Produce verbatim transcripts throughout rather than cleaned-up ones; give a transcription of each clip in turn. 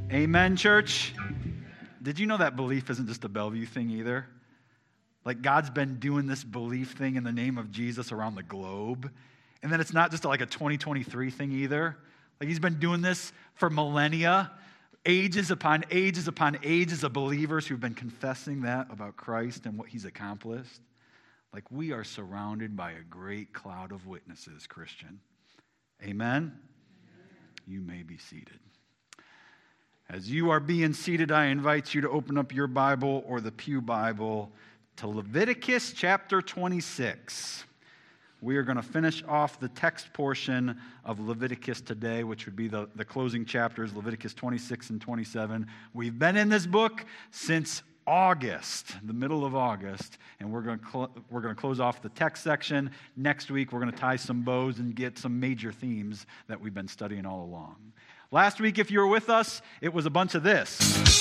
Amen, church. Did you know that belief isn't just a Bellevue thing either? Like God's been doing this belief thing in the name of Jesus around the globe. And then it's not just like a twenty twenty-three thing either. Like he's been doing this for millennia, ages upon ages upon ages of believers who've been confessing that about Christ and what he's accomplished. Like we are surrounded by a great cloud of witnesses, Christian. Amen? You may be seated. As you are being seated, I invite you to open up your Bible or the Pew Bible to Leviticus chapter twenty-six. We are going to finish off the text portion of Leviticus today, which would be the, the closing chapters, Leviticus twenty-six and twenty-seven. We've been in this book since August, the middle of August, and we're going to cl- we're going to close off the text section. Next week, we're going to tie some bows and get some major themes that we've been studying all along. Last week, if you were with us, it was a bunch of this.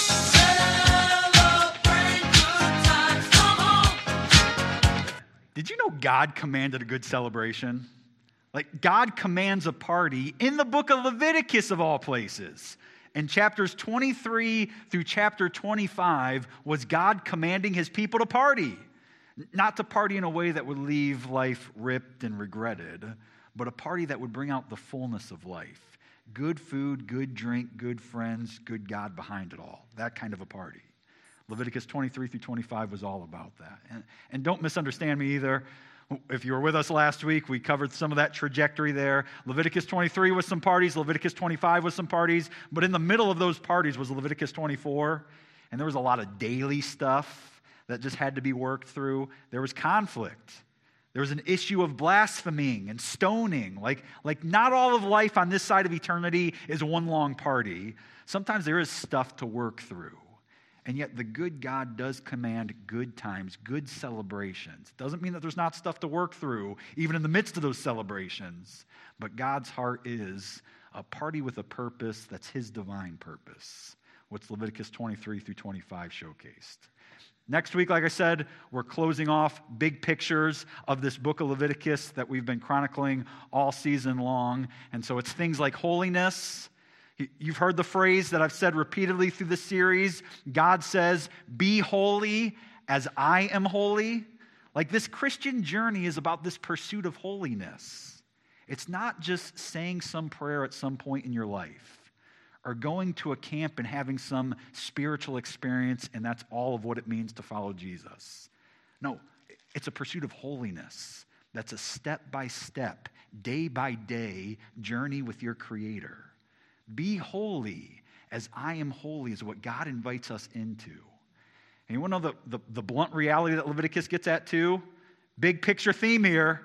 Did you know God commanded a good celebration? Like, God commands a party in the book of Leviticus, of all places. And chapters twenty-three through chapter twenty-five was God commanding his people to party. Not to party in a way that would leave life ripped and regretted, but a party that would bring out the fullness of life. Good food, good drink, good friends, good God behind it all. That kind of a party. Leviticus twenty-three through twenty-five was all about that. And, and don't misunderstand me either. If you were with us last week, we covered some of that trajectory there. Leviticus twenty-three was some parties. Leviticus twenty-five was some parties. But in the middle of those parties was Leviticus twenty-four. And there was a lot of daily stuff that just had to be worked through. There was conflict. There was an issue of blaspheming and stoning. Like, like not all of life on this side of eternity is one long party. Sometimes there is stuff to work through. And yet the good God does command good times, good celebrations. Doesn't mean that there's not stuff to work through, even in the midst of those celebrations. But God's heart is a party with a purpose that's his divine purpose. What's Leviticus twenty-three through twenty-five showcased. Next week, like I said, we're closing off big pictures of this book of Leviticus that we've been chronicling all season long. And so it's things like holiness. You've heard the phrase that I've said repeatedly through this series. God says, be holy as I am holy. Like this Christian journey is about this pursuit of holiness. It's not just saying some prayer at some point in your life, or going to a camp and having some spiritual experience, and that's all of what it means to follow Jesus. No, it's a pursuit of holiness. That's a step-by-step, day-by-day journey with your Creator. Be holy as I am holy is what God invites us into. And you want to know the, the, the blunt reality that Leviticus gets at too? Big picture theme here.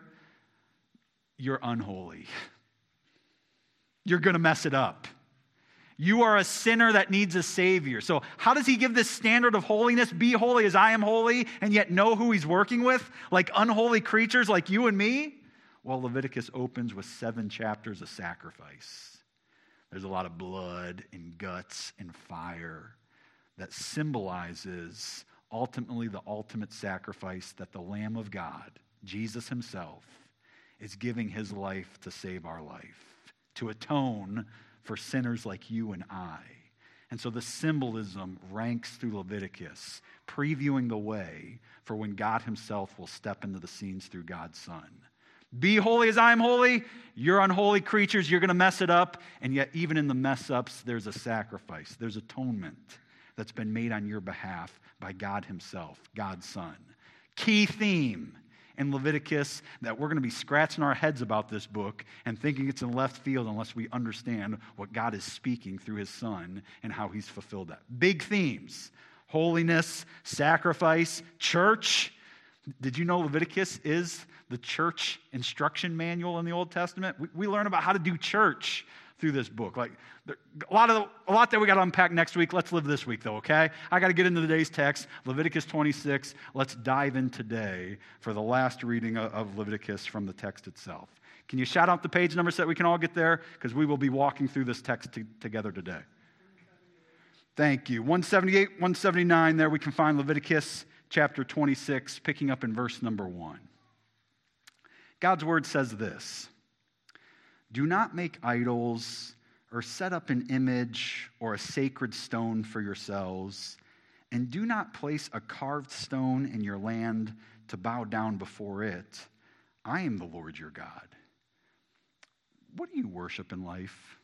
You're unholy. You're going to mess it up. You are a sinner that needs a Savior. So how does he give this standard of holiness? Be holy as I am holy, and yet know who he's working with? Like unholy creatures like you and me? Well, Leviticus opens with seven chapters of sacrifice. There's a lot of blood and guts and fire that symbolizes ultimately the ultimate sacrifice that the Lamb of God, Jesus himself, is giving his life to save our life, to atone for sinners like you and I. And so the symbolism ranks through Leviticus, previewing the way for when God himself will step into the scenes through God's Son. Be holy as I am holy. You're unholy creatures. You're going to mess it up. And yet even in the mess-ups, there's a sacrifice. There's atonement that's been made on your behalf by God himself, God's Son. Key theme in Leviticus that we're going to be scratching our heads about this book and thinking it's in left field unless we understand what God is speaking through his Son and how he's fulfilled that. Big themes: holiness, sacrifice, church. Did you know Leviticus is the church instruction manual in the Old Testament? We, we learn about how to do church through this book. Like there, a lot of a lot that we got to unpack next week. Let's live this week, though. Okay, I got to get into today's text, Leviticus twenty-six. Let's dive in today for the last reading of, of Leviticus from the text itself. Can you shout out the page number so that we can all get there? Because we will be walking through this text to, together today. Thank you. one seventy-eight, one seventy-nine. There we can find Leviticus chapter twenty-six, picking up in verse number one. God's word says this: do not make idols or set up an image or a sacred stone for yourselves, and do not place a carved stone in your land to bow down before it. I am the Lord your God. What do you worship in life?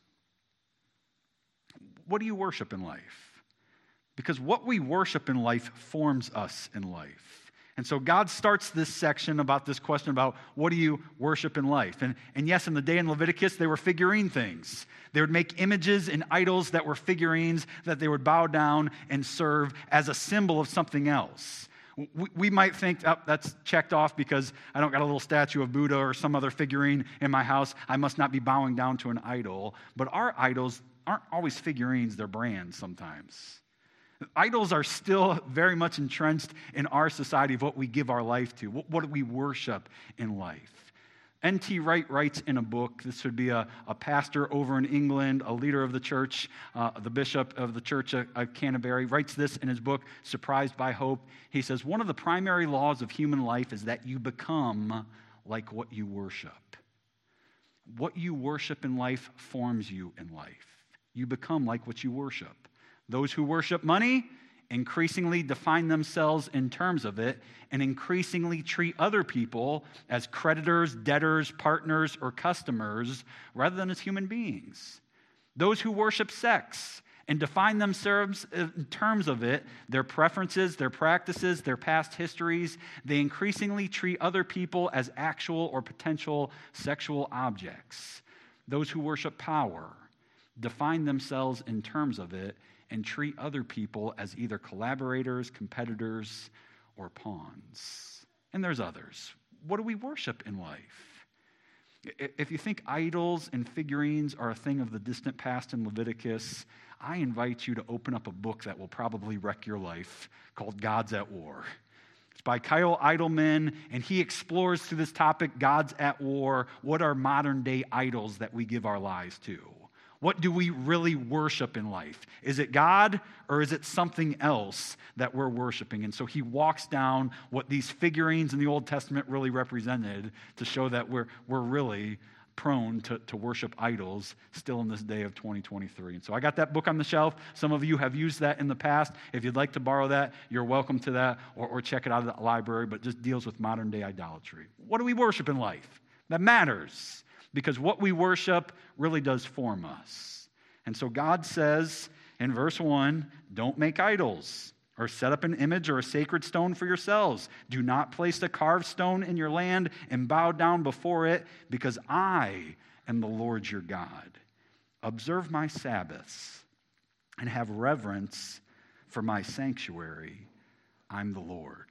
What do you worship in life? Because what we worship in life forms us in life. And so God starts this section about this question about what do you worship in life? And, and yes, in the day in Leviticus, they were figurine things. They would make images and idols that were figurines that they would bow down and serve as a symbol of something else. We, we might think, oh, that's checked off because I don't got a little statue of Buddha or some other figurine in my house. I must not be bowing down to an idol. But our idols aren't always figurines, they're brands sometimes. Idols are still very much entrenched in our society of what we give our life to, what, what do we worship in life. N T Wright writes in a book, this would be a, a pastor over in England, a leader of the church, uh, the bishop of the church of, of Canterbury, writes this in his book, Surprised by Hope. He says, one of the primary laws of human life is that you become like what you worship. What you worship in life forms you in life. You become like what you worship. Those who worship money increasingly define themselves in terms of it and increasingly treat other people as creditors, debtors, partners, or customers rather than as human beings. Those who worship sex and define themselves in terms of it, their preferences, their practices, their past histories, they increasingly treat other people as actual or potential sexual objects. Those who worship power define themselves in terms of it and treat other people as either collaborators, competitors, or pawns. And there's others. What do we worship in life? If you think idols and figurines are a thing of the distant past in Leviticus, I invite you to open up a book that will probably wreck your life called Gods at War. It's by Kyle Idleman, and he explores through this topic, Gods at War, what are modern-day idols that we give our lives to? What do we really worship in life? Is it God or is it something else that we're worshiping? And so he walks down what these figurines in the Old Testament really represented to show that we're, we're really prone to, to worship idols still in this day of twenty twenty-three. And so I got that book on the shelf. Some of you have used that in the past. If you'd like to borrow that, you're welcome to that, or, or check it out at the library, but just deals with modern day idolatry. What do we worship in life? That matters. Because what we worship really does form us. And so God says in verse one, don't make idols or set up an image or a sacred stone for yourselves. Do not place a carved stone in your land and bow down before it, because I am the Lord your God. Observe my Sabbaths and have reverence for my sanctuary. I'm the Lord.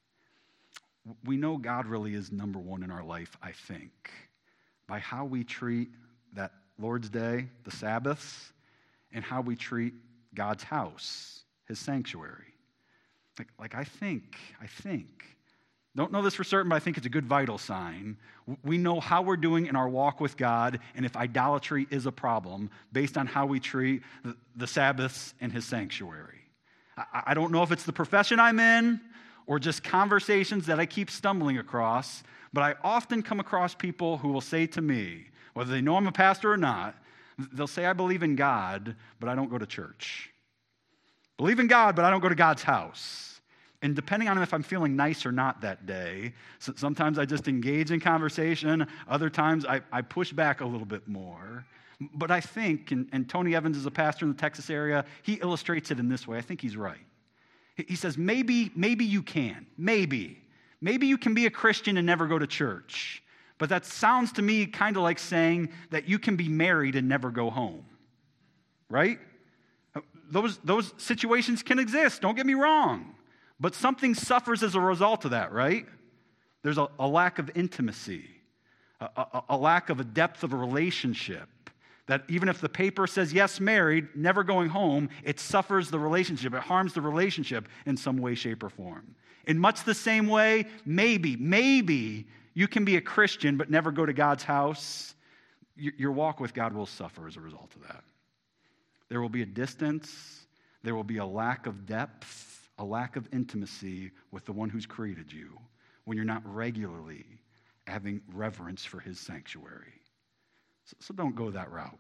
We know God really is number one in our life, I think, by how we treat that Lord's Day, the Sabbaths, and how we treat God's house, his sanctuary. Like, like I think, I think, don't know this for certain, but I think it's a good vital sign. We know how we're doing in our walk with God and if idolatry is a problem based on how we treat the, the Sabbaths and his sanctuary. I, I don't know if it's the profession I'm in or just conversations that I keep stumbling across, but I often come across people who will say to me, whether they know I'm a pastor or not, they'll say, I believe in God, but I don't go to church. Believe in God, but I don't go to God's house. And depending on if I'm feeling nice or not that day, so sometimes I just engage in conversation. Other times I, I push back a little bit more. But I think, and, and Tony Evans is a pastor in the Texas area, he illustrates it in this way. I think he's right. He says, maybe, maybe you can, maybe. Maybe you can be a Christian and never go to church, but that sounds to me kind of like saying that you can be married and never go home, right? Those, those situations can exist, don't get me wrong, but something suffers as a result of that, right? There's a, a lack of intimacy, a, a, a lack of a depth of a relationship, that even if the paper says, yes, married, never going home, it suffers the relationship, it harms the relationship in some way, shape, or form. In much the same way, maybe, maybe you can be a Christian but never go to God's house. Your walk with God will suffer as a result of that. There will be a distance. There will be a lack of depth, a lack of intimacy with the one who's created you when you're not regularly having reverence for his sanctuary. So, so don't go that route.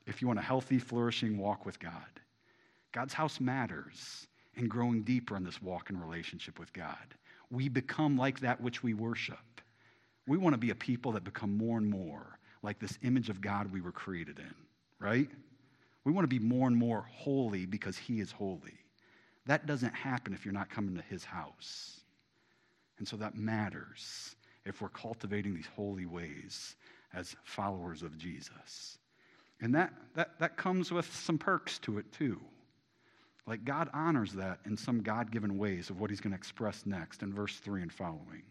if you want a healthy, flourishing walk with God. God's house matters in growing deeper in this walk and relationship with God. We become like that which we worship. We want to be a people that become more and more like this image of God we were created in, right? We want to be more and more holy because he is holy. That doesn't happen if you're not coming to his house. And so that matters if we're cultivating these holy ways as followers of Jesus. And that, that, that comes with some perks to it too. Like God honors that in some God-given ways of what he's going to express next in verse three and following.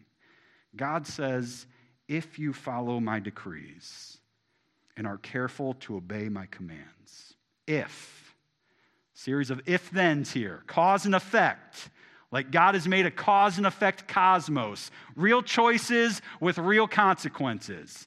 God says, if you follow my decrees and are careful to obey my commands. If. Series of if-thens here. Cause and effect. Like God has made a cause and effect cosmos. Real choices with real consequences.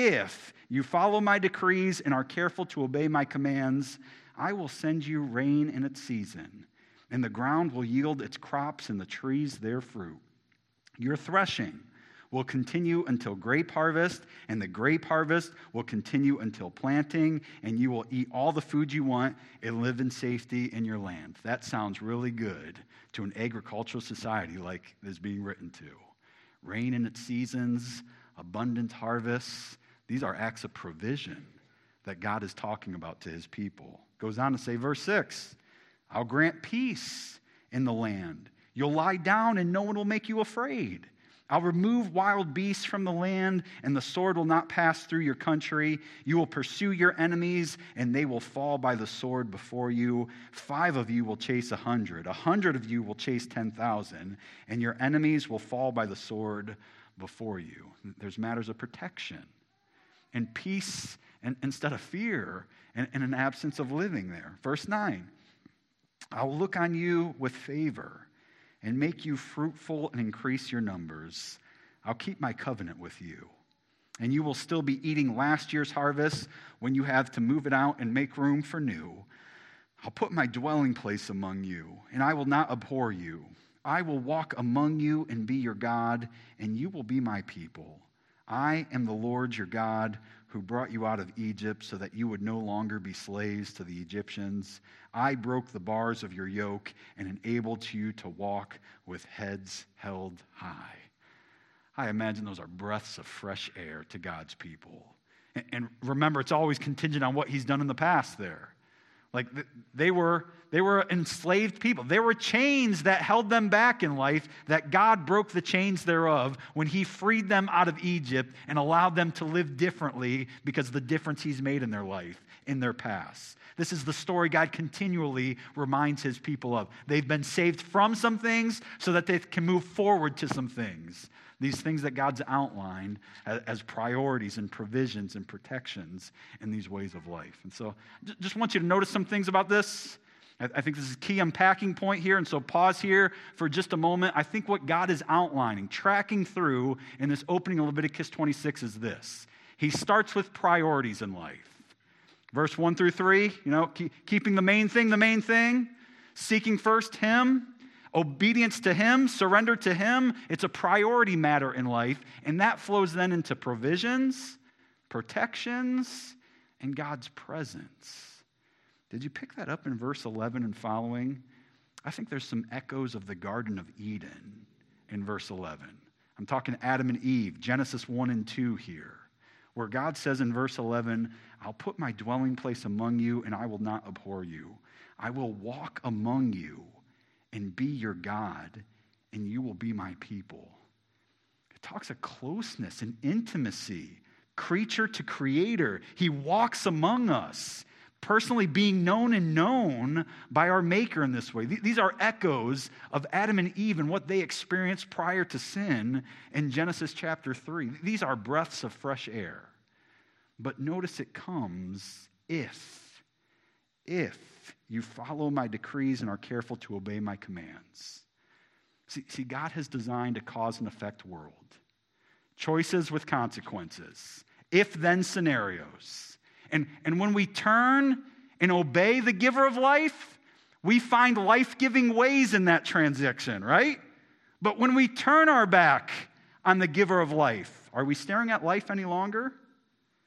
If you follow my decrees and are careful to obey my commands, I will send you rain in its season, and the ground will yield its crops and the trees their fruit. Your threshing will continue until grape harvest, and the grape harvest will continue until planting, and you will eat all the food you want and live in safety in your land. That sounds really good to an agricultural society like is being written to. Rain in its seasons, abundant harvests. These are acts of provision that God is talking about to his people. Goes on to say, verse six, I'll grant peace in the land. You'll lie down and no one will make you afraid. I'll remove wild beasts from the land, and the sword will not pass through your country. You will pursue your enemies, and they will fall by the sword before you. Five of you will chase a hundred. A hundred of you will chase ten thousand, and your enemies will fall by the sword before you. There's matters of protection and peace and, instead of fear and, and an absence of living there. Verse nine, I'll look on you with favor and make you fruitful and increase your numbers. I'll keep my covenant with you. And you will still be eating last year's harvest when you have to move it out and make room for new. I'll put my dwelling place among you, and I will not abhor you. I will walk among you and be your God, and you will be my people. I am the Lord your God, who brought you out of Egypt so that you would no longer be slaves to the Egyptians. I broke the bars of your yoke and enabled you to walk with heads held high. I imagine those are breaths of fresh air to God's people. And remember, it's always contingent on what he's done in the past there. Like they were, they were enslaved people. There were chains that held them back in life that God broke the chains thereof when he freed them out of Egypt and allowed them to live differently because of the difference he's made in their life, in their past. This is the story God continually reminds his people of. They've been saved from some things so that they can move forward to some things. These things that God's outlined as priorities and provisions and protections in these ways of life. And so just want you to notice some things about this. I think this is a key unpacking point here. And so pause here for just a moment. I think what God is outlining, tracking through in this opening of Leviticus twenty-six is this. He starts with priorities in life. Verse one through three, you know, keep, keeping the main thing the main thing, seeking first him, obedience to him, surrender to him. It's a priority matter in life, and that flows then into provisions, protections, and God's presence. Did you pick that up in verse eleven and following? I think there's some echoes of the Garden of Eden in verse eleven. I'm talking Adam and Eve, Genesis one and two here, where God says in verse eleven, I'll put my dwelling place among you, and I will not abhor you. I will walk among you and be your God, and you will be my people. It talks of closeness and intimacy, creature to creator. He walks among us, personally being known and known by our Maker in this way. These are echoes of Adam and Eve and what they experienced prior to sin in Genesis chapter three. These are breaths of fresh air. But notice it comes if, if you follow my decrees and are careful to obey my commands. See, see, God has designed a cause and effect world. Choices with consequences. If-then scenarios. And, and when we turn and obey the giver of life, we find life-giving ways in that transition, right? But when we turn our back on the giver of life, are we staring at life any longer?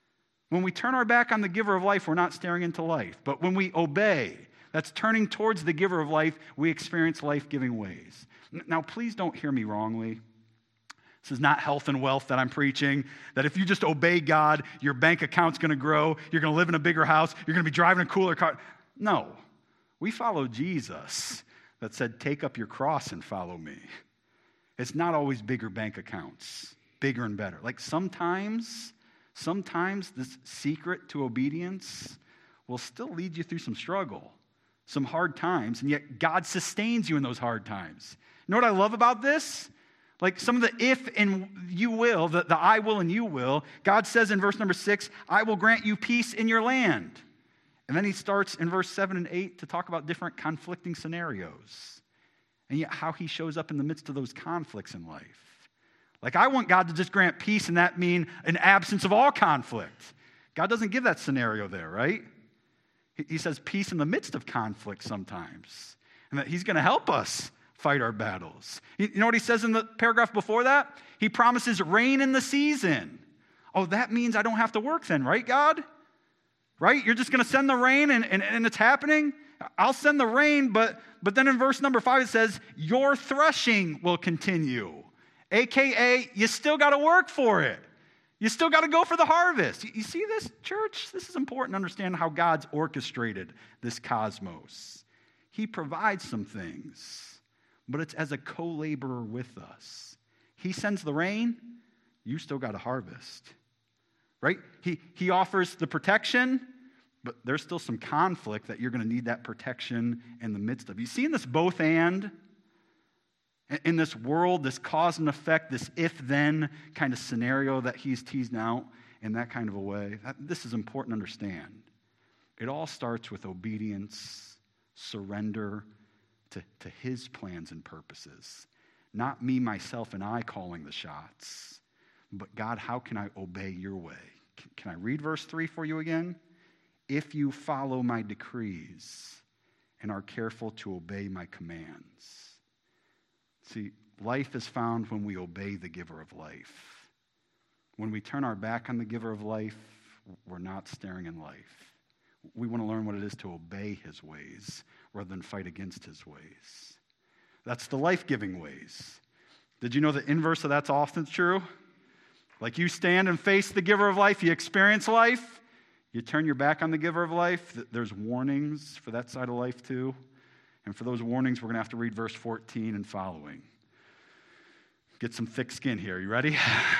When we turn our back on the giver of life, we're not staring into life. But when we obey, that's turning towards the giver of life, we experience life-giving ways. Now, please don't hear me wrongly. This is not health and wealth that I'm preaching, that if you just obey God, your bank account's going to grow, you're going to live in a bigger house, you're going to be driving a cooler car. No, we follow Jesus that said, take up your cross and follow me. It's not always bigger bank accounts, bigger and better. Like sometimes, sometimes this secret to obedience will still lead you through some struggle, some hard times, and yet God sustains you in those hard times. You know what I love about this? Like some of the if and you will, the, the I will and you will, God says in verse number six, I will grant you peace in your land. And then he starts in verse seven and eight to talk about different conflicting scenarios. And yet how he shows up in the midst of those conflicts in life. Like I want God to just grant peace and that mean an absence of all conflict. God doesn't give that scenario there, right? He, he says peace in the midst of conflict sometimes. And that he's going to help us fight our battles. You know what he says in the paragraph before that? He promises rain in the season. Oh, that means I don't have to work then, right, God? Right? You're just going to send the rain and, and, and it's happening? I'll send the rain, but, but then in verse number five it says, your threshing will continue. A K A, you still got to work for it. You still got to go for the harvest. You, you see this, church? This is important to understand how God's orchestrated this cosmos. He provides some things, but it's as a co-laborer with us. He sends the rain, you still got to harvest, right? He, he offers the protection, but there's still some conflict that you're going to need that protection in the midst of. You see in this both and, in this world, this cause and effect, this if-then kind of scenario that he's teasing out in that kind of a way, that, this is important to understand. It all starts with obedience, surrender, To, to his plans and purposes. Not me, myself, and I calling the shots. But God, how can I obey your way? Can, can I read verse three for you again? If you follow my decrees and are careful to obey my commands. See, life is found when we obey the giver of life. When we turn our back on the giver of life, we're not staring in life. We want to learn what it is to obey his ways rather than fight against his ways. That's the life-giving ways. Did you know the inverse of that's often true? Like you stand and face the giver of life, you experience life, you turn your back on the giver of life, there's warnings for that side of life too. And for those warnings, we're going to have to read verse fourteen and following. Get some thick skin here. You ready?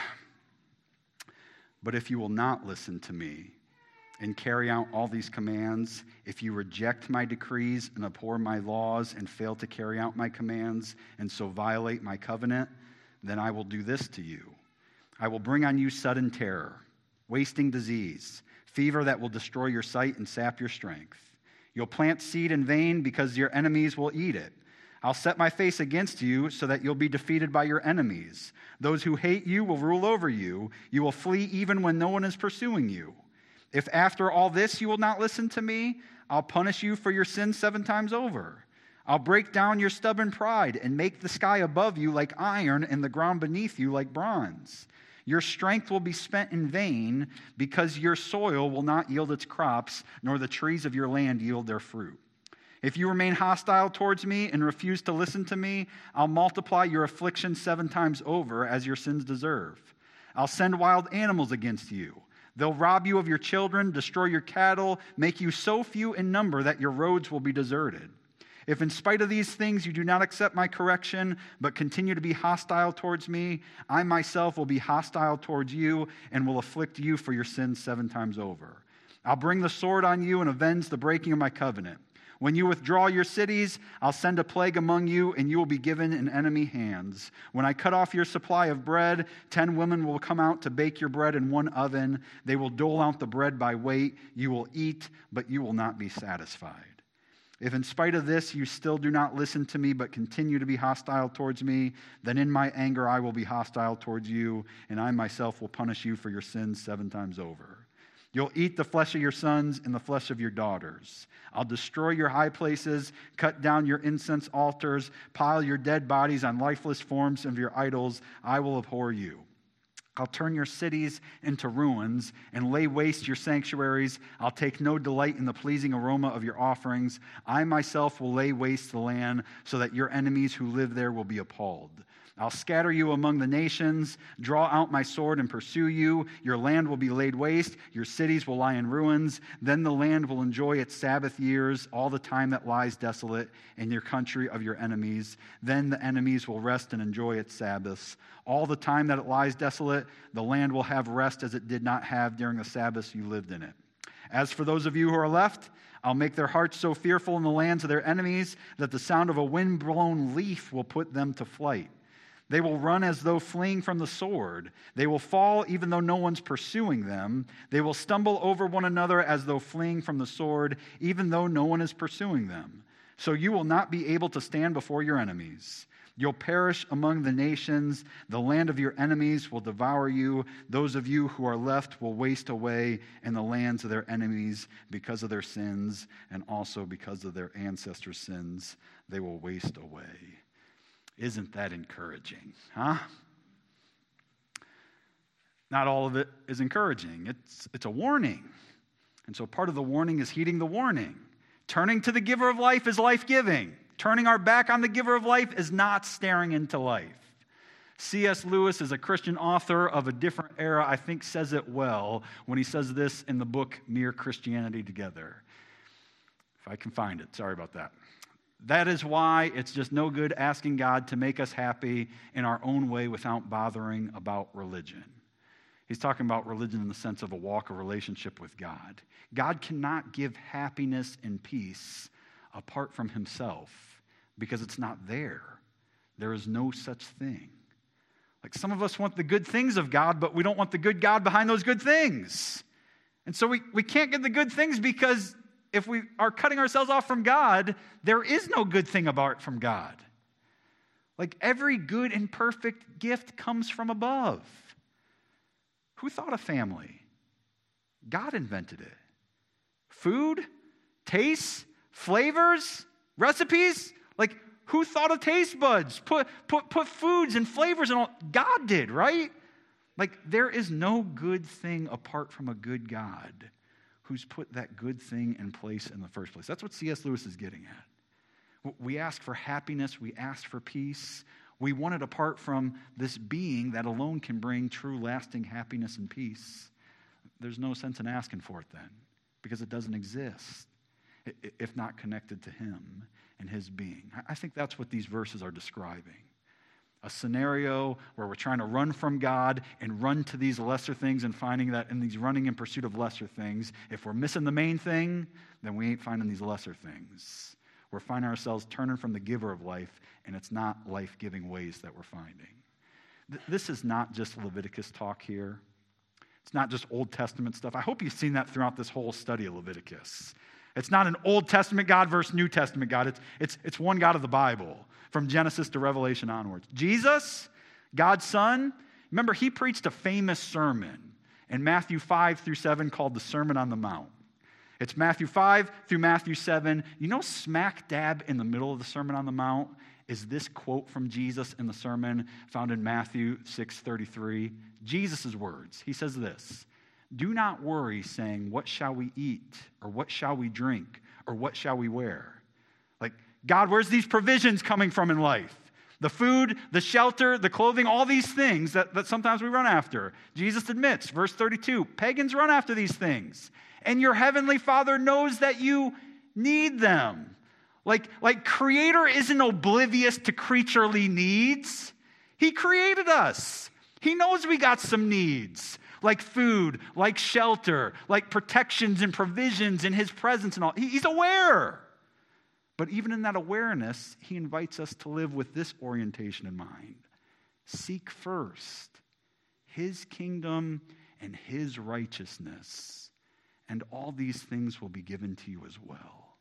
But if you will not listen to me, and carry out all these commands, if you reject my decrees and abhor my laws and fail to carry out my commands and so violate my covenant, then I will do this to you. I will bring on you sudden terror, wasting disease, fever that will destroy your sight and sap your strength. You'll plant seed in vain because your enemies will eat it. I'll set my face against you so that you'll be defeated by your enemies. Those who hate you will rule over you. You will flee even when no one is pursuing you. If after all this you will not listen to me, I'll punish you for your sins seven times over. I'll break down your stubborn pride and make the sky above you like iron and the ground beneath you like bronze. Your strength will be spent in vain because your soil will not yield its crops, nor the trees of your land yield their fruit. If you remain hostile towards me and refuse to listen to me, I'll multiply your affliction seven times over as your sins deserve. I'll send wild animals against you. They'll rob you of your children, destroy your cattle, make you so few in number that your roads will be deserted. If in spite of these things you do not accept my correction, but continue to be hostile towards me, I myself will be hostile towards you and will afflict you for your sins seven times over. I'll bring the sword on you and avenge the breaking of my covenant. When you withdraw your cities, I'll send a plague among you, and you will be given in enemy hands. When I cut off your supply of bread, ten women will come out to bake your bread in one oven. They will dole out the bread by weight. You will eat, but you will not be satisfied. If in spite of this you still do not listen to me, but continue to be hostile towards me, then in my anger I will be hostile towards you, and I myself will punish you for your sins seven times over. You'll eat the flesh of your sons and the flesh of your daughters. I'll destroy your high places, cut down your incense altars, pile your dead bodies on lifeless forms of your idols. I will abhor you. I'll turn your cities into ruins and lay waste your sanctuaries. I'll take no delight in the pleasing aroma of your offerings. I myself will lay waste the land so that your enemies who live there will be appalled. I'll scatter you among the nations, draw out my sword and pursue you. Your land will be laid waste, your cities will lie in ruins. Then the land will enjoy its Sabbath years, all the time that lies desolate in your country of your enemies. Then the enemies will rest and enjoy its Sabbaths. All the time that it lies desolate, the land will have rest as it did not have during the Sabbaths you lived in it. As for those of you who are left, I'll make their hearts so fearful in the lands of their enemies that the sound of a wind-blown leaf will put them to flight. They will run as though fleeing from the sword. They will fall even though no one's pursuing them. They will stumble over one another as though fleeing from the sword, even though no one is pursuing them. So you will not be able to stand before your enemies. You'll perish among the nations. The land of your enemies will devour you. Those of you who are left will waste away in the lands of their enemies because of their sins, and also because of their ancestors' sins. They will waste away. Isn't that encouraging, huh? Not all of it is encouraging. It's, it's a warning. And so part of the warning is heeding the warning. Turning to the giver of life is life-giving. Turning our back on the giver of life is not staring into life. C S Lewis is a Christian author of a different era, I think says it well when he says this in the book Mere Christianity Together. If I can find it, sorry about that. That is why it's just no good asking God to make us happy in our own way without bothering about religion. He's talking about religion in the sense of a walk, a relationship with God. God cannot give happiness and peace apart from himself because it's not there. There is no such thing. Like some of us want the good things of God, but we don't want the good God behind those good things. And so we, we can't get the good things because if we are cutting ourselves off from God, there is no good thing apart from God. Like every good and perfect gift comes from above. Who thought of family? God invented it. Food, tastes, flavors, recipes. Like who thought of taste buds? Put, put, put foods and flavors and all. God did, right? Like there is no good thing apart from a good God who's put that good thing in place in the first place. That's what C S Lewis is getting at. We ask for happiness. We ask for peace. We want it apart from this being that alone can bring true, lasting happiness and peace. There's no sense in asking for it then, because it doesn't exist if not connected to him and his being. I think that's what these verses are describing. A scenario where we're trying to run from God and run to these lesser things and finding that in these running in pursuit of lesser things, if we're missing the main thing, then we ain't finding these lesser things. We're finding ourselves turning from the giver of life, and it's not life-giving ways that we're finding. Th- this is not just Leviticus talk here. It's not just Old Testament stuff. I hope you've seen that throughout this whole study of Leviticus. It's not an Old Testament God versus New Testament God. It's, it's, it's one God of the Bible, from Genesis to Revelation onwards. Jesus, God's Son, remember, he preached a famous sermon in Matthew five through seven called the Sermon on the Mount. It's Matthew five through Matthew seven. You know, smack dab in the middle of the Sermon on the Mount is this quote from Jesus in the sermon found in Matthew six thirty-three. Jesus' words. He says this, "Do not worry, saying, what shall we eat? Or what shall we drink? Or what shall we wear?" Like, God, where's these provisions coming from in life? The food, the shelter, the clothing, all these things that, that sometimes we run after. Jesus admits, verse thirty-two, pagans run after these things. And your heavenly Father knows that you need them. Like, like Creator isn't oblivious to creaturely needs. He created us. He knows we got some needs. Like food, like shelter, like protections and provisions in his presence and all. He's aware. But even in that awareness, he invites us to live with this orientation in mind. Seek first his kingdom and his righteousness, and all these things will be given to you as well.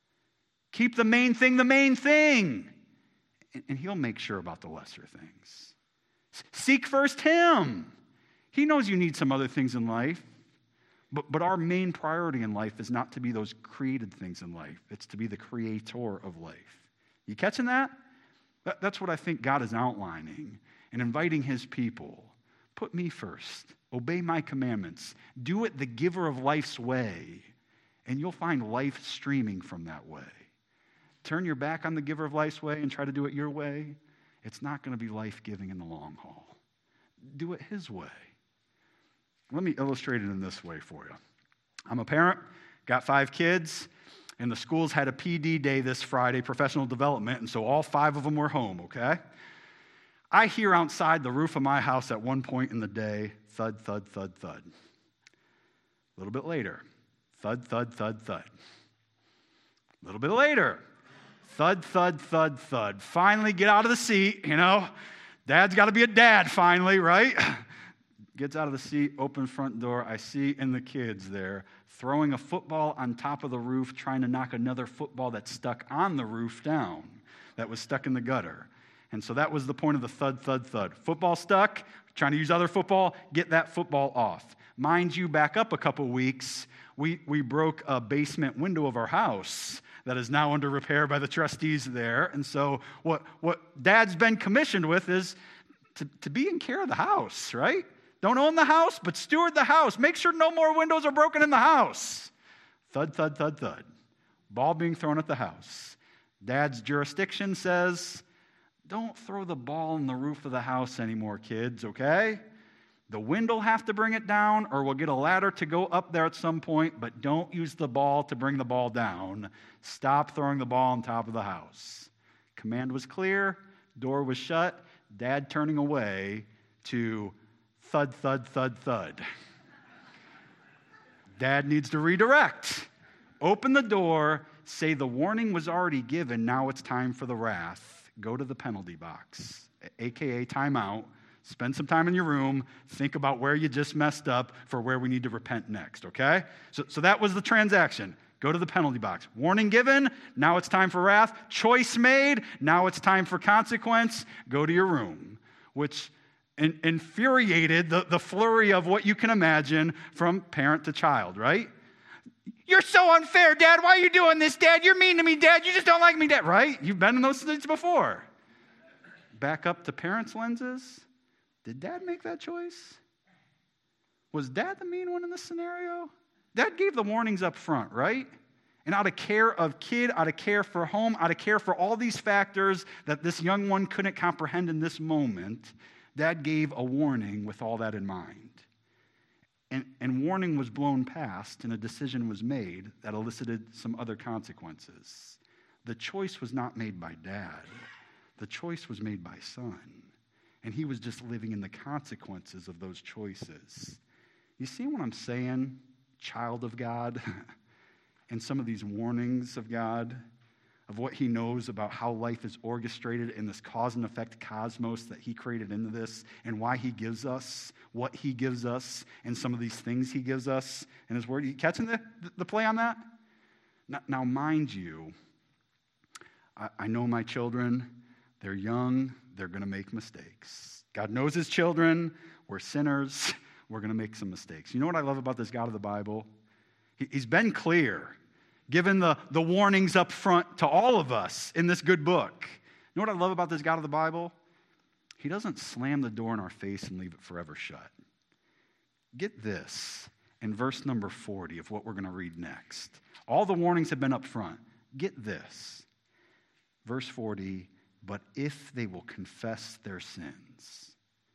Keep the main thing the main thing, and he'll make sure about the lesser things. Seek first him. He knows you need some other things in life, but, but our main priority in life is not to be those created things in life. It's to be the creator of life. You catching that? that? That's what I think God is outlining and inviting his people. put me first. Obey my commandments. Do it the giver of life's way, and you'll find life streaming from that way. Turn your back on the giver of life's way and try to do it your way, it's not going to be life-giving in the long haul. Do it his way. Let me illustrate it in this way for you. I'm a parent, got five kids, and the schools had a P D day this Friday, professional development, and so all five of them were home, okay? I hear outside the roof of my house at one point in the day, thud, thud, thud, thud. A little bit later, thud, thud, thud, thud. A little bit later, thud, thud, thud, thud. Finally get out of the seat, you know. Dad's got to be a dad finally, right? Gets out of the seat, open front door. I see in the kids there throwing a football on top of the roof, trying to knock another football that's stuck on the roof down, that was stuck in the gutter. And so that was the point of the thud, thud, thud. Football stuck, trying to use other football, get that football off. Mind you, back up a couple weeks, we, we broke a basement window of our house that is now under repair by the trustees there. And so what, what Dad's been commissioned with is to, to be in care of the house, right? Don't own the house, but steward the house. Make sure no more windows are broken in the house. Thud, thud, thud, thud. Ball being thrown at the house. Dad's jurisdiction says, don't throw the ball in the roof of the house anymore, kids, okay? The wind will have to bring it down, or we'll get a ladder to go up there at some point, but don't use the ball to bring the ball down. Stop throwing the ball on top of the house. Command was clear. Door was shut. Dad turning away to thud, thud, thud, thud. Dad needs to redirect. Open the door. Say the warning was already given. Now it's time for the wrath. Go to the penalty box, a k a timeout. Spend some time in your room. Think about where you just messed up for where we need to repent next, okay? So, so that was the transaction. Go to the penalty box. Warning given. Now it's time for wrath. Choice made. Now it's time for consequence. Go to your room, which in, infuriated the, the flurry of what you can imagine from parent to child, right? You're so unfair, Dad. Why are you doing this, Dad? You're mean to me, Dad. You just don't like me, Dad. Right? You've been in those states before. Back up to parents' lenses. Did Dad make that choice? Was Dad the mean one in this scenario? Dad gave the warnings up front, right? And out of care of kid, out of care for home, out of care for all these factors that this young one couldn't comprehend in this moment, Dad gave a warning with all that in mind. And, and warning was blown past, and a decision was made that elicited some other consequences. The choice was not made by Dad. The choice was made by Son. And he was just living in the consequences of those choices. You see what I'm saying, child of God? And some of these warnings of God, of what he knows about how life is orchestrated in this cause and effect cosmos that he created into this, and why he gives us what he gives us, and some of these things he gives us in his word. You catching the, the play on that? Now, now mind you, I, I know my children, they're young, they're going to make mistakes. God knows his children, we're sinners, we're going to make some mistakes. You know what I love about this God of the Bible? He, he's been clear, given the, the warnings up front to all of us in this good book. You know what I love about this God of the Bible? He doesn't slam the door in our face and leave it forever shut. Get this in verse number forty of what we're going to read next. All the warnings have been up front. Get this. Verse forty, but if they will confess their sins.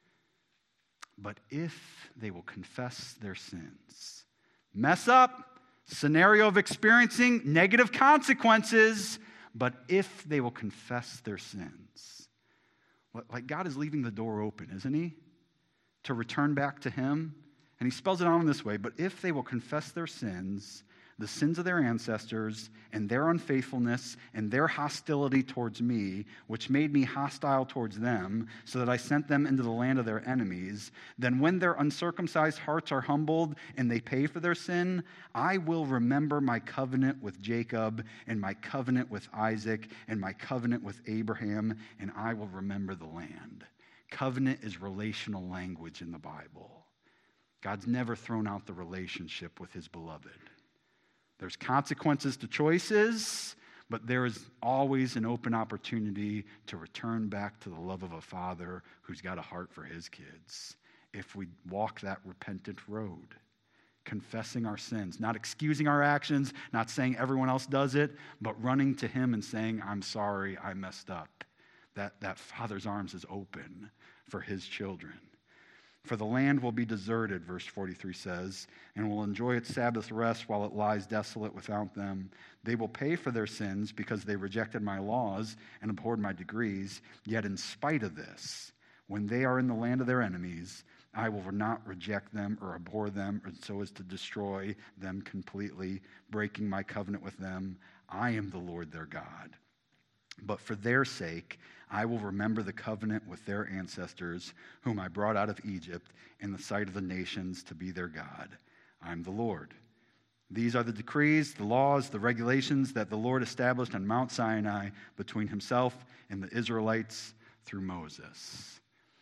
But if they will confess their sins. Mess up. Scenario of experiencing negative consequences, but if they will confess their sins. Like God is leaving the door open, isn't he? To return back to him. And he spells it out in this way, but if they will confess their sins, the sins of their ancestors, and their unfaithfulness, and their hostility towards me, which made me hostile towards them, so that I sent them into the land of their enemies, then when their uncircumcised hearts are humbled and they pay for their sin, I will remember my covenant with Jacob, and my covenant with Isaac, and my covenant with Abraham, and I will remember the land. Covenant is relational language in the Bible. God's never thrown out the relationship with his beloved. There's consequences to choices, but there is always an open opportunity to return back to the love of a father who's got a heart for his kids. if we walk that repentant road, confessing our sins, not excusing our actions, not saying everyone else does it, but running to him and saying, I'm sorry, I messed up. That, that Father's arms is open for his children. For the land will be deserted, verse forty-three says, and will enjoy its Sabbath rest while it lies desolate without them. They will pay for their sins because they rejected my laws and abhorred my decrees. Yet in spite of this, when they are in the land of their enemies, I will not reject them or abhor them so as to destroy them completely, breaking my covenant with them. I am the Lord their God. But for their sake, I will remember the covenant with their ancestors, whom I brought out of Egypt in the sight of the nations to be their God. I'm the Lord. These are the decrees, the laws, the regulations that the Lord established on Mount Sinai between himself and the Israelites through Moses.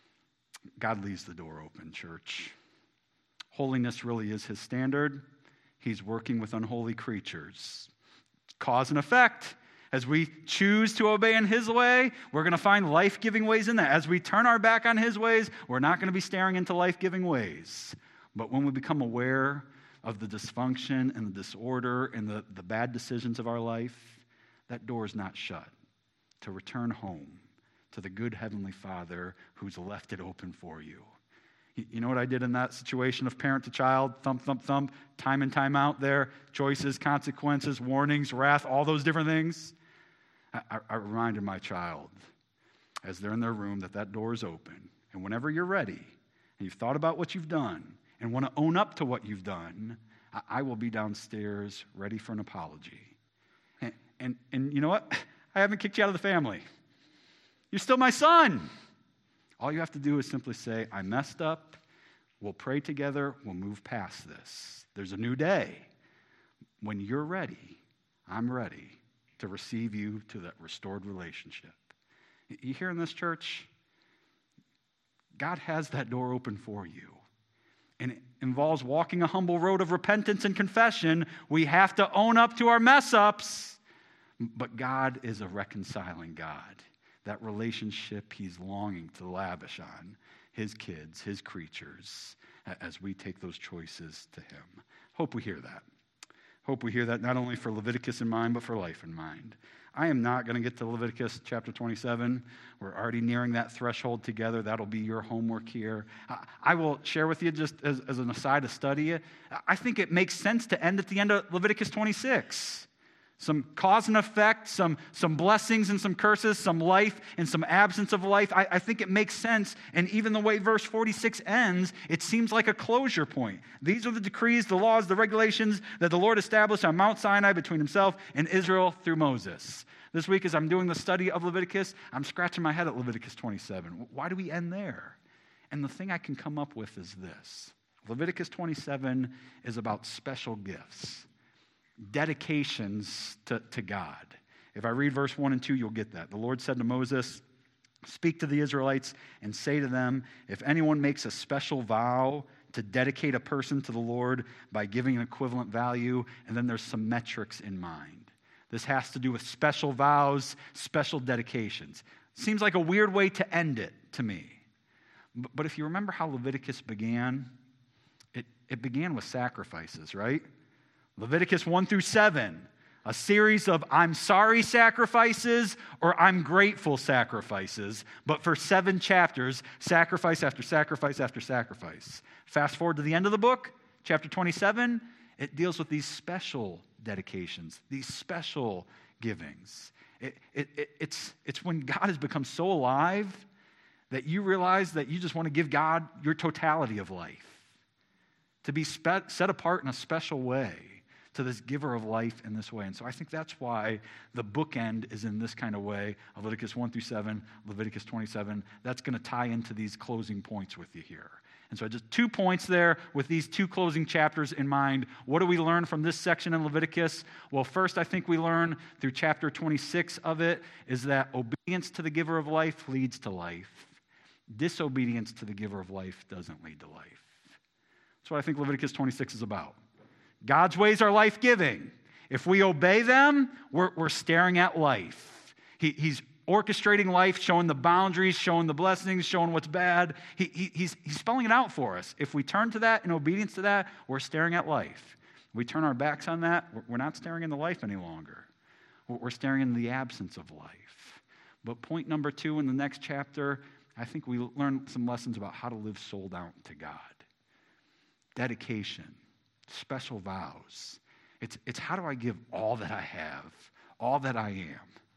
God leaves the door open, church. Holiness really is his standard. He's working with unholy creatures. Cause and effect. As we choose to obey in his way, we're going to find life-giving ways in that. As we turn our back on his ways, we're not going to be staring into life-giving ways. But when we become aware of the dysfunction and the disorder and the, the bad decisions of our life, that door is not shut to return home to the good Heavenly Father who's left it open for you. You know what I did in that situation of parent to child? Thump, thump, thump, time and time out there, choices, consequences, warnings, wrath, all those different things. I, I reminded my child as they're in their room that that door is open. And whenever you're ready and you've thought about what you've done and want to own up to what you've done, I, I will be downstairs ready for an apology. And, and, and you know what? I haven't kicked you out of the family. You're still my son. All you have to do is simply say, I messed up. We'll pray together. We'll move past this. There's a new day. When you're ready, I'm ready to receive you to that restored relationship. You hear in this church? God has that door open for you. And it involves walking a humble road of repentance and confession. We have to own up to our mess-ups. But God is a reconciling God. That relationship he's longing to lavish on his kids, his creatures, as we take those choices to him. Hope we hear that. Hope we hear that not only for Leviticus in mind, but for life in mind. I am not going to get to Leviticus chapter twenty-seven. We're already nearing that threshold together. That'll be your homework here. I will share with you just as, as an aside to study it. I think it makes sense to end at the end of Leviticus twenty-six. Some cause and effect, some, some blessings and some curses, some life and some absence of life. I, I think it makes sense. And even the way verse forty-six ends, it seems like a closure point. These are the decrees, the laws, the regulations that the Lord established on Mount Sinai between himself and Israel through Moses. This week, as I'm doing the study of Leviticus, I'm scratching my head at Leviticus twenty-seven. Why do we end there? And the thing I can come up with is this. Leviticus twenty-seven is about special gifts. Dedications to, to God. If I read verse one and two, you'll get that. The Lord said to Moses, speak to the Israelites and say to them, if anyone makes a special vow to dedicate a person to the Lord by giving an equivalent value, and then there's some metrics in mind. This has to do with special vows, special dedications. Seems like a weird way to end it to me. But, but if you remember how Leviticus began, it, it began with sacrifices, right? Leviticus one through seven, a series of I'm sorry sacrifices or I'm grateful sacrifices, but for seven chapters, sacrifice after sacrifice after sacrifice. Fast forward to the end of the book, chapter twenty-seven, it deals with these special dedications, these special givings. It, it, it, it's, it's when God has become so alive that you realize that you just want to give God your totality of life, to be spe- set apart in a special way to this giver of life in this way. And so I think that's why the bookend is in this kind of way, Leviticus one through seven, Leviticus twenty-seven. That's going to tie into these closing points with you here. And so just two points there with these two closing chapters in mind. What do we learn from this section in Leviticus? Well, first, I think we learn through chapter twenty-six of it is that obedience to the giver of life leads to life. Disobedience to the giver of life doesn't lead to life. That's what I think Leviticus twenty-six is about. God's ways are life-giving. If we obey them, we're, we're staring at life. He, he's orchestrating life, showing the boundaries, showing the blessings, showing what's bad. He, he, he's, he's spelling it out for us. If we turn to that in obedience to that, we're staring at life. If we turn our backs on that, we're not staring into life any longer. We're staring in the absence of life. But point number two in the next chapter, I think we learn some lessons about how to live sold out to God. Dedication, special vows. It's, it's how do I give all that I have, all that I am?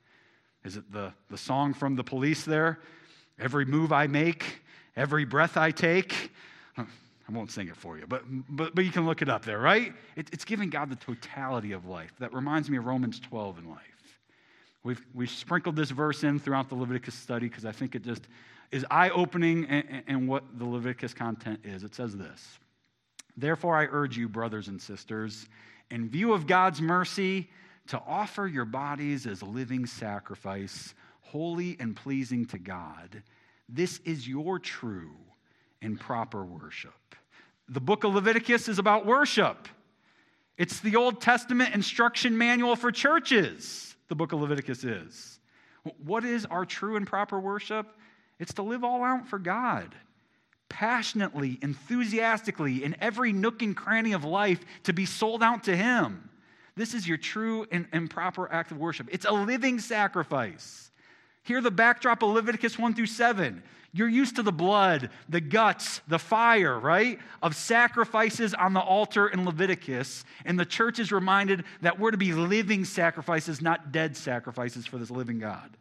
Is it the, the song from The Police there? Every move I make, every breath I take. I won't sing it for you, but but, but you can look it up there, right? It, it's giving God the totality of life. That reminds me of Romans twelve in life. We've, we've sprinkled this verse in throughout the Leviticus study because I think it just is eye-opening in, in what the Leviticus content is. It says this, "Therefore I urge you, brothers and sisters, in view of God's mercy, to offer your bodies as a living sacrifice, holy and pleasing to God. This is your true and proper worship." The book of Leviticus is about worship. It's the Old Testament instruction manual for churches, the book of Leviticus is. What is our true and proper worship? It's to live all out for God, passionately, enthusiastically, in every nook and cranny of life, to be sold out to Him. This is your true and, and proper act of worship. It's a living sacrifice. Here, the backdrop of Leviticus one through seven. You're used to the blood, the guts, the fire, right, of sacrifices on the altar in Leviticus. And the church is reminded that we're to be living sacrifices, not dead sacrifices for this living God.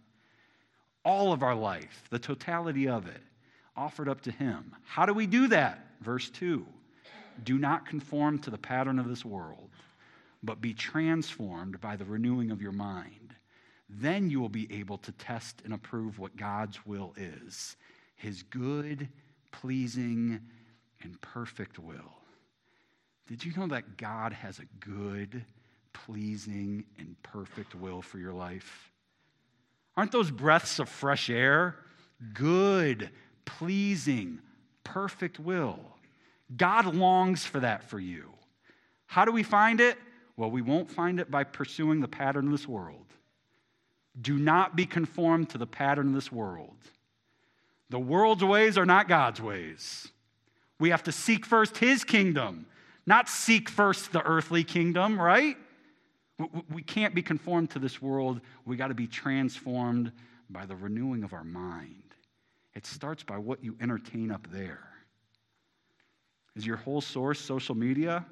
All of our life, the totality of it, offered up to Him. How do we do that? Verse two, "Do not conform to the pattern of this world, but be transformed by the renewing of your mind. Then you will be able to test and approve what God's will is, His good, pleasing, and perfect will." Did you know that God has a good, pleasing, and perfect will for your life? Aren't those breaths of fresh air? Good, pleasing, perfect will. God longs for that for you. How do we find it? Well, we won't find it by pursuing the pattern of this world. Do not be conformed to the pattern of this world. The world's ways are not God's ways. We have to seek first His kingdom, not seek first the earthly kingdom, right? We can't be conformed to this world. We got to be transformed by the renewing of our mind. It starts by what you entertain up there. Is your whole source social media?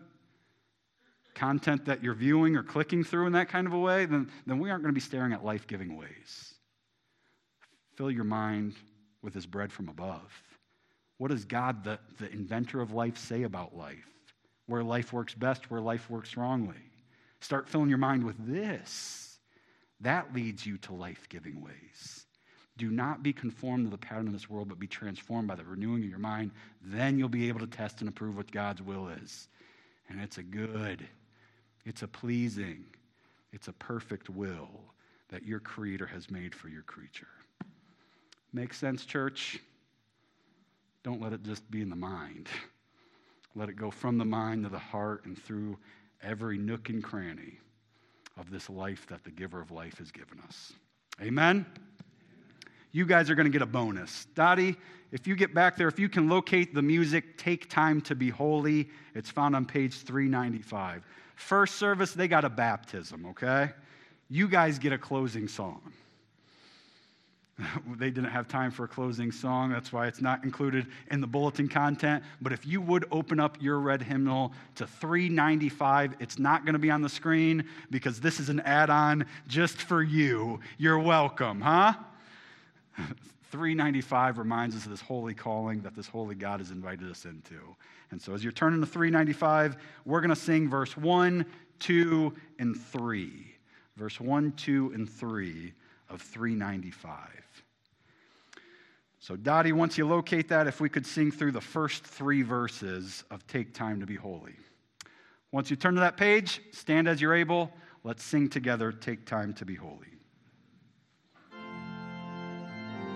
Content that you're viewing or clicking through in that kind of a way? Then, then we aren't going to be staring at life-giving ways. Fill your mind with His bread from above. What does God, the, the inventor of life, say about life? Where life works best, where life works wrongly. Start filling your mind with this. That leads you to life-giving ways. Do not be conformed to the pattern of this world, but be transformed by the renewing of your mind. Then you'll be able to test and approve what God's will is. And it's a good, it's a pleasing, it's a perfect will that your Creator has made for your creature. Make sense, church? Don't let it just be in the mind. Let it go from the mind to the heart and through every nook and cranny of this life that the giver of life has given us. Amen? You guys are going to get a bonus. Dottie, if you get back there, if you can locate the music, "Take Time to Be Holy," it's found on page three ninety-five. First service, they got a baptism, okay? You guys get a closing song. They didn't have time for a closing song. That's why it's not included in the bulletin content. But if you would open up your red hymnal to three ninety-five, it's not going to be on the screen because this is an add-on just for you. You're welcome, huh? three ninety-five reminds us of this holy calling that this holy God has invited us into. And so as you're turning to three ninety-five, we're going to sing verse one, two, and three. Verse one, two, and three of three ninety-five. So Dottie, once you locate that, if we could sing through the first three verses of "Take Time to Be Holy." Once you turn to that page, stand as you're able. Let's sing together, "Take Time to Be Holy."